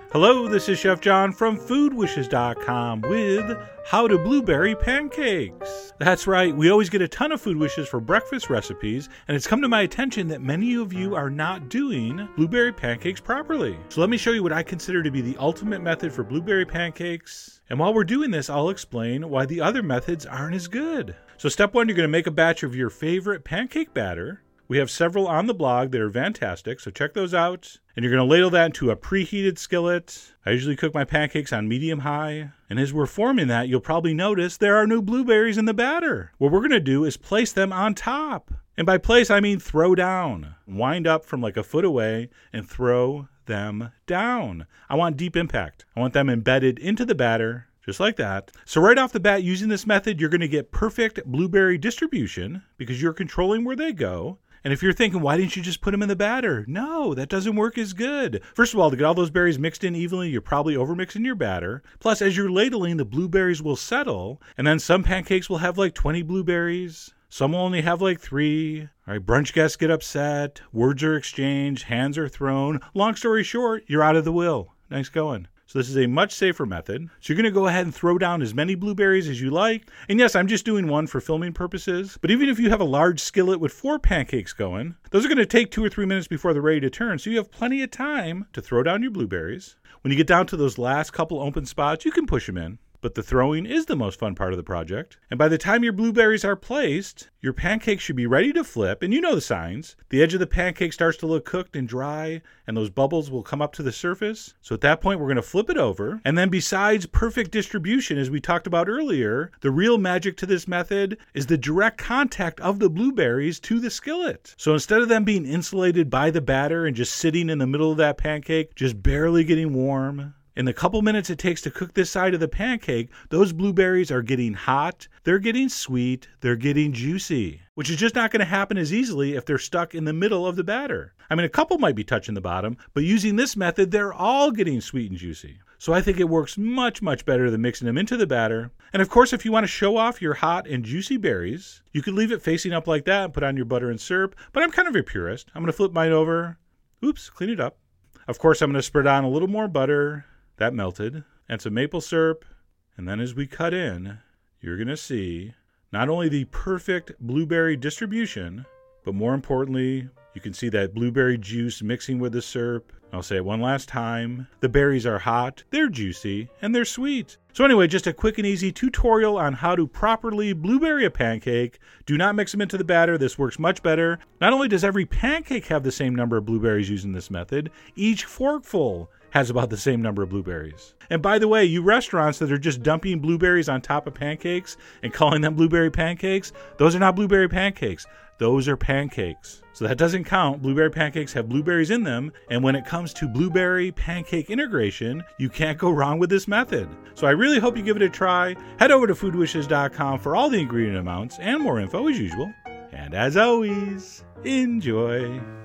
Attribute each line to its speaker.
Speaker 1: Hello, this is Chef John from foodwishes.com with how to blueberry pancakes. That's right, we always get a ton of food wishes for breakfast recipes, and it's come to my attention that many of you are not doing blueberry pancakes properly. So let me show you what I consider to be the ultimate method for blueberry pancakes. And while we're doing this, I'll explain why the other methods aren't as good. So step one, you're going to make a batch of your favorite pancake batter. We have several on the blog that are fantastic, so check those out. And you're going to ladle that into a preheated skillet. I usually cook my pancakes on medium-high. And as we're forming that, you'll probably notice there are no blueberries in the batter. What we're going to do is place them on top. And by place, I mean throw down. Wind up from like a foot away and throw them down. I want deep impact. I want them embedded into the batter. Just like that. So right off the bat, using this method, you're going to get perfect blueberry distribution because you're controlling where they go. And if you're thinking, why didn't you just put them in the batter? No, that doesn't work as good. First of all, to get all those berries mixed in evenly, you're probably overmixing your batter. Plus, as you're ladling, the blueberries will settle. And then some pancakes will have like 20 blueberries. Some will only have like 3. All right, brunch guests get upset. Words are exchanged. Hands are thrown. Long story short, you're out of the will. Nice going. So this is a much safer method. So you're going to go ahead and throw down as many blueberries as you like. And yes, I'm just doing one for filming purposes. But even if you have a large skillet with 4 pancakes going, those are going to take 2 or 3 minutes before they're ready to turn. So you have plenty of time to throw down your blueberries. When you get down to those last couple open spots, you can push them in. But the throwing is the most fun part of the project. And by the time your blueberries are placed, your pancake should be ready to flip. And you know the signs. The edge of the pancake starts to look cooked and dry, and those bubbles will come up to the surface. So at that point, we're going to flip it over. And then besides perfect distribution, as we talked about earlier, the real magic to this method is the direct contact of the blueberries to the skillet. So instead of them being insulated by the batter and just sitting in the middle of that pancake, just barely getting warm, in the couple minutes it takes to cook this side of the pancake, those blueberries are getting hot, they're getting sweet, they're getting juicy, which is just not going to happen as easily if they're stuck in the middle of the batter. I mean, a couple might be touching the bottom, but using this method, they're all getting sweet and juicy. So I think it works much, much better than mixing them into the batter. And of course, if you want to show off your hot and juicy berries, you could leave it facing up like that and put on your butter and syrup, but I'm kind of a purist. I'm going to flip mine over. Oops, clean it up. Of course, I'm going to spread on a little more butter. That melted, and some maple syrup, and then as we cut in, you're going to see not only the perfect blueberry distribution, but more importantly, you can see that blueberry juice mixing with the syrup. I'll say it one last time. The berries are hot, they're juicy, and they're sweet. So anyway, just a quick and easy tutorial on how to properly blueberry a pancake. Do not mix them into the batter. This works much better. Not only does every pancake have the same number of blueberries using this method, each forkful has about the same number of blueberries. And by the way, you restaurants that are just dumping blueberries on top of pancakes and calling them blueberry pancakes, those are not blueberry pancakes. Those are pancakes. So that doesn't count. Blueberry pancakes have blueberries in them. And when it comes to blueberry pancake integration, you can't go wrong with this method. So I really hope you give it a try. Head over to foodwishes.com for all the ingredient amounts and more info as usual. And as always, enjoy.